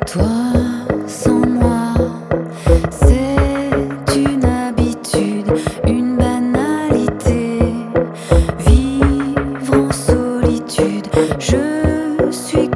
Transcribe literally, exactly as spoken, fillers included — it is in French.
Toi sans moi, c'est une habitude, une banalité. Vivre en solitude, je suis